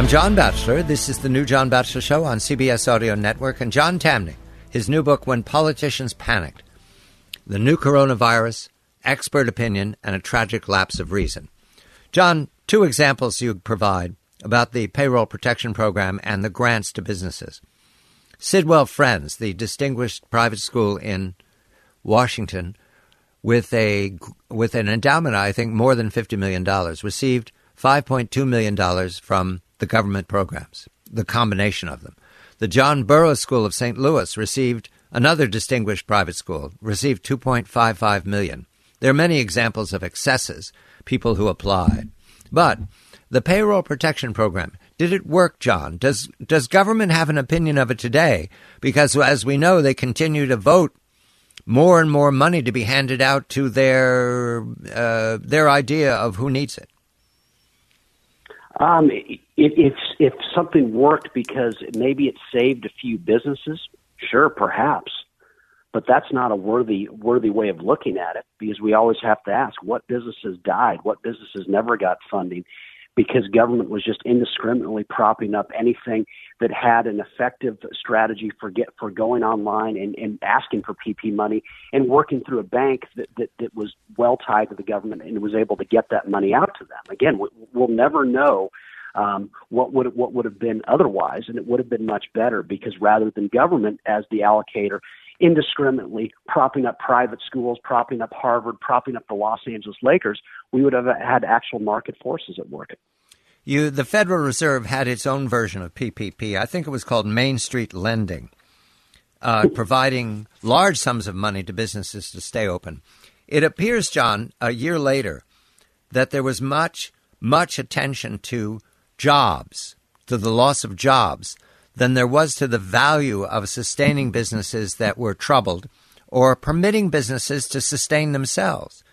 I'm John Batchelor. This is the new John Batchelor Show on CBS Audio Network. And John Tamny, his new book, When Politicians Panicked, The New Coronavirus, Expert Opinion, and a Tragic Lapse of Reason. John, two examples you provide about the Payroll Protection Program and the grants to businesses. Sidwell Friends, the distinguished private school in Washington, with an endowment, I think, more than $50 million, received $5.2 million from the government programs, the combination of them. The John Burroughs School of St. Louis received, another distinguished private school, received $2.55 million. There are many examples of excesses, people who applied. But the Payroll Protection Program, did it work, John? Does government have an opinion of it today? Because, as we know, they continue to vote more and more money to be handed out to their idea of who needs it. If something worked because maybe it saved a few businesses, sure, perhaps. But that's not a worthy way of looking at it, because we always have to ask what businesses died, what businesses never got funding, because government was just indiscriminately propping up anything that had an effective strategy for going online and asking for PP money and working through a bank that was well tied to the government and was able to get that money out to them. Again, we'll never know what would have been otherwise, and it would have been much better, because rather than government as the allocator indiscriminately propping up private schools, propping up Harvard, propping up the Los Angeles Lakers, we would have had actual market forces at work. The Federal Reserve had its own version of PPP. I think it was called Main Street Lending, providing large sums of money to businesses to stay open. It appears, John, a year later, that there was much attention to jobs, to the loss of jobs, than there was to the value of sustaining businesses that were troubled or permitting businesses to sustain themselves.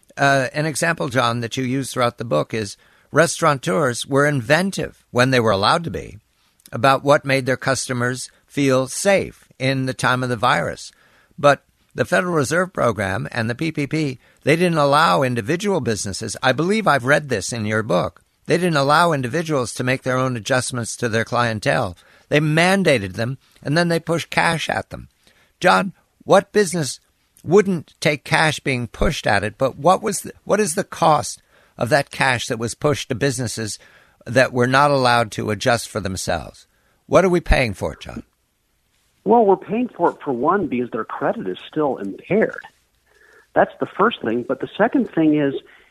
An example, John, that you use throughout the book is restaurateurs were inventive, when they were allowed to be, about what made their customers feel safe in the time of the virus. But the Federal Reserve Program and the PPP, they didn't allow individual businesses. I believe I've read this in your book. They didn't allow individuals to make their own adjustments to their clientele. They mandated them, and then they pushed cash at them. John, what business wouldn't take cash being pushed at it, but what is the cost of that cash that was pushed to businesses that were not allowed to adjust for themselves? What are we paying for it, John? Well, we're paying for it, for one, because their credit is still impaired. That's the first thing. But the second thing is,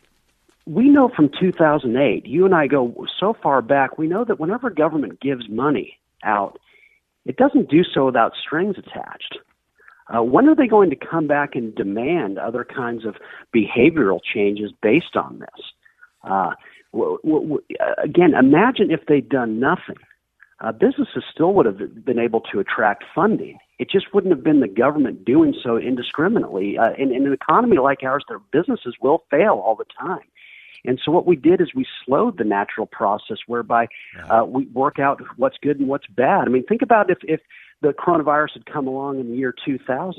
we know from 2008, you and I go so far back, we know that whenever government gives money out, it doesn't do so without strings attached. When are they going to come back and demand other kinds of behavioral changes based on this? Again, imagine if they'd done nothing. Businesses still would have been able to attract funding. It just wouldn't have been the government doing so indiscriminately. In an economy like ours, their businesses will fail all the time. And so what we did is we slowed the natural process whereby we work out what's good and what's bad. I mean, think about if the coronavirus had come along in the year 2000.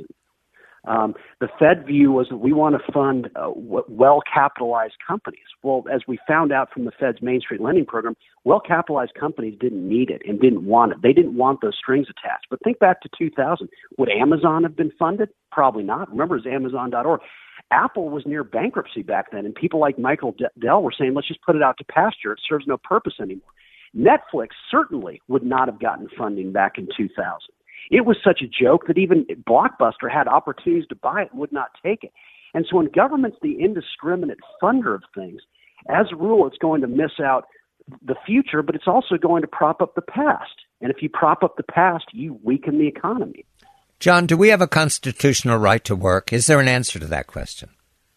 The Fed view was that we want to fund well-capitalized companies. Well, as we found out from the Fed's Main Street Lending Program, well-capitalized companies didn't need it and didn't want it. They didn't want those strings attached. But think back to 2000. Would Amazon have been funded? Probably not. Remember, it's Amazon.org. Apple was near bankruptcy back then, and people like Michael Dell were saying, let's just put it out to pasture. It serves no purpose anymore. Netflix certainly would not have gotten funding back in 2000. It was such a joke that even Blockbuster had opportunities to buy it and would not take it. And so when government's the indiscriminate funder of things, as a rule, it's going to miss out the future, but it's also going to prop up the past. And if you prop up the past, you weaken the economy. John, do we have a constitutional right to work? Is there an answer to that question?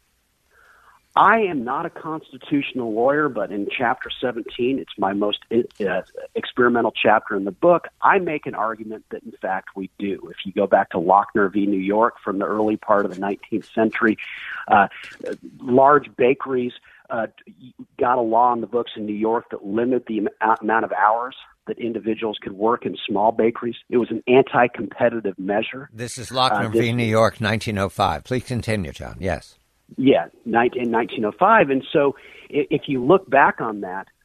I am not a constitutional lawyer, but in Chapter 17, it's my most experimental chapter in the book, I make an argument that, in fact, we do. If you go back to Lochner v. New York from the early part of the 19th century, large bakeries got a law in the books in New York that limited the amount of hours that individuals could work in small bakeries. It was an anti-competitive measure. This is Lochner v. New York, 1905. Please continue, John. Yes. Yeah, in 1905. And so if you look back on that,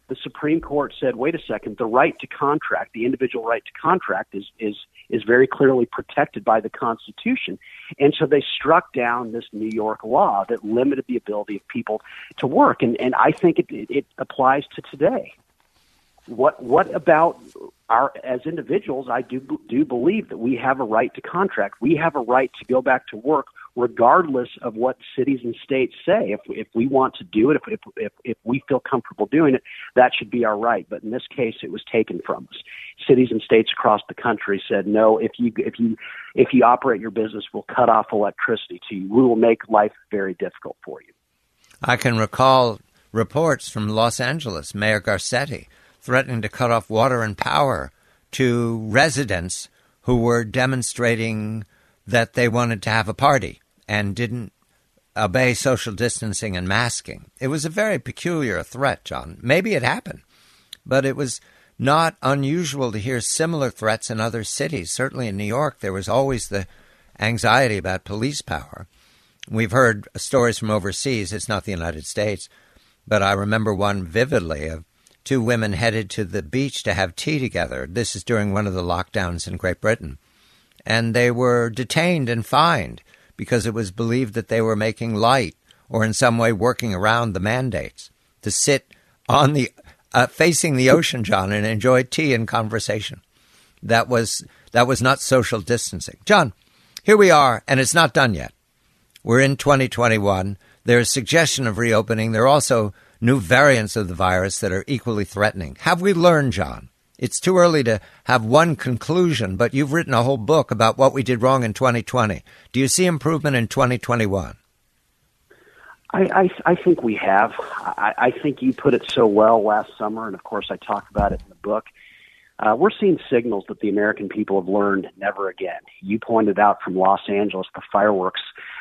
the Supreme Court said, wait a second, the right to contract, the individual right to contract is very clearly protected by the Constitution. And so they struck down this New York law that limited the ability of people to work. And I think it applies to today. What about as individuals? I do believe that we have a right to contract. We have a right to go back to work regardless of what cities and states say. If we want to do it, if we feel comfortable doing it, that should be our right. But in this case, it was taken from us. Cities and states across the country said, no, if you operate your business, we'll cut off electricity to you. We will make life very difficult for you. I can recall reports from Los Angeles, Mayor Garcetti, threatening to cut off water and power to residents who were demonstrating that they wanted to have a party and didn't obey social distancing and masking. It was a very peculiar threat, John. Maybe it happened, but it was not unusual to hear similar threats in other cities. Certainly in New York, there was always the anxiety about police power. We've heard stories from overseas. It's not the United States, but I remember one vividly of two women headed to the beach to have tea together. This is during one of the lockdowns in Great Britain. And they were detained and fined because it was believed that they were making light or in some way working around the mandates to sit on the facing the ocean, John, and enjoy tea and conversation. That was not social distancing. John, here we are, and it's not done yet. We're in 2021. There's suggestion of reopening. There are also new variants of the virus that are equally threatening. Have we learned, John? It's too early to have one conclusion, but you've written a whole book about what we did wrong in 2020. Do you see improvement in 2021? I think we have. I think you put it so well last summer, and of course I talk about it in the book. We're seeing signals that the American people have learned never again. You pointed out from Los Angeles, the fireworks.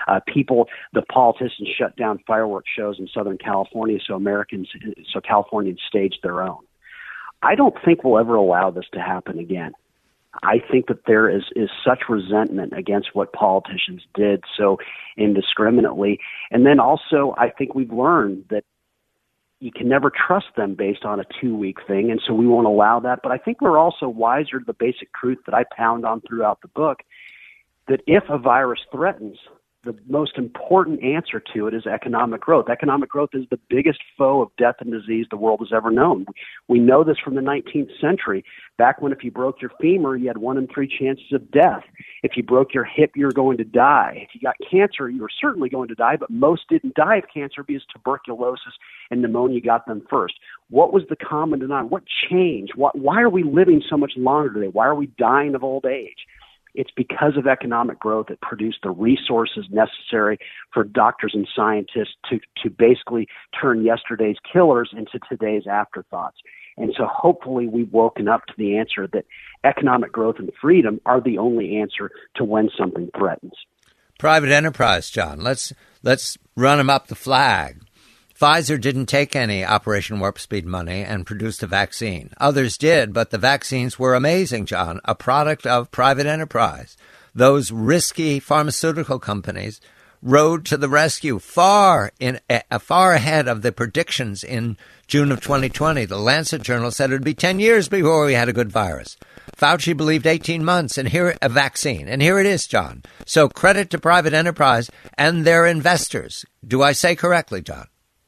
The politicians shut down fireworks shows in Southern California so Californians staged their own. I don't think we'll ever allow this to happen again. I think that there is such resentment against what politicians did so indiscriminately. And then also, I think we've learned that you can never trust them based on a 2-week thing, and so we won't allow that. But I think we're also wiser to the basic truth that I pound on throughout the book, that if a virus threatens, the most important answer to it is economic growth. Economic growth is the biggest foe of death and disease the world has ever known. We know this from the 19th century. Back when if you broke your femur, you had 1 in 3 chances of death. If you broke your hip, you were going to die. If you got cancer, you were certainly going to die, but most didn't die of cancer because tuberculosis and pneumonia got them first. What was the common denominator? What changed? Why are we living so much longer today? Why are we dying of old age? It's because of economic growth that produced the resources necessary for doctors and scientists to basically turn yesterday's killers into today's afterthoughts. And so hopefully we've woken up to the answer that economic growth and freedom are the only answer to when something threatens. Private enterprise, John. Let's run them up the flag. Pfizer didn't take any Operation Warp Speed money and produced a vaccine. Others did, but the vaccines were amazing, John, a product of private enterprise. Those risky pharmaceutical companies rode to the rescue far ahead of the predictions in June of 2020. The Lancet Journal said it would be 10 years before we had a good virus. Fauci believed 18 months, and here a vaccine. And here it is, John. So credit to private enterprise and their investors. Do I say correctly, John?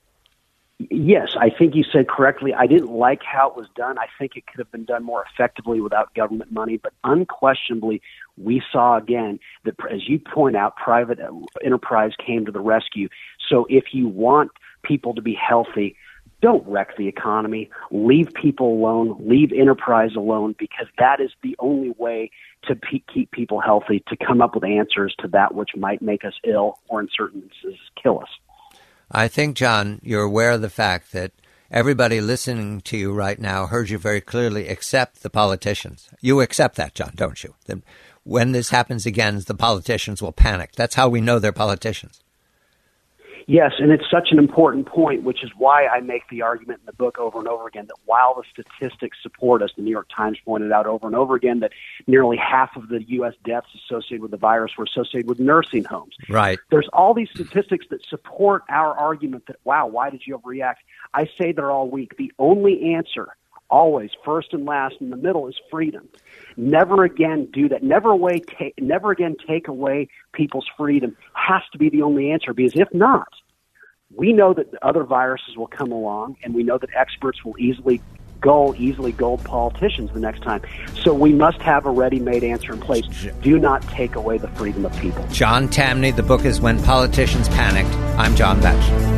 Yes, I think you said correctly. I didn't like how it was done. I think it could have been done more effectively without government money, but unquestionably, we saw again that, as you point out, private enterprise came to the rescue. So if you want people to be healthy, don't wreck the economy. Leave people alone. Leave enterprise alone, because that is the only way to keep people healthy, to come up with answers to that which might make us ill or in certain instances kill us. I think, John, you're aware of the fact that everybody listening to you right now heard you very clearly except the politicians. You accept that, John, don't you? That when this happens again, the politicians will panic. That's how we know they're politicians. Yes, and it's such an important point, which is why I make the argument in the book over and over again that while the statistics support us, the New York Times pointed out over and over again that nearly half of the U.S. deaths associated with the virus were associated with nursing homes. Right. There's all these statistics that support our argument that, wow, why did you overreact? I say they're all weak. The only answer, always, first and last in the middle, is freedom. Never again do that. Never again take away people's freedom has to be the only answer, because if not, we know that other viruses will come along, and we know that experts will easily gold politicians the next time. So we must have a ready-made answer in place. Do not take away the freedom of people. John Tamny, the book is When Politicians Panicked. I'm John Vetch.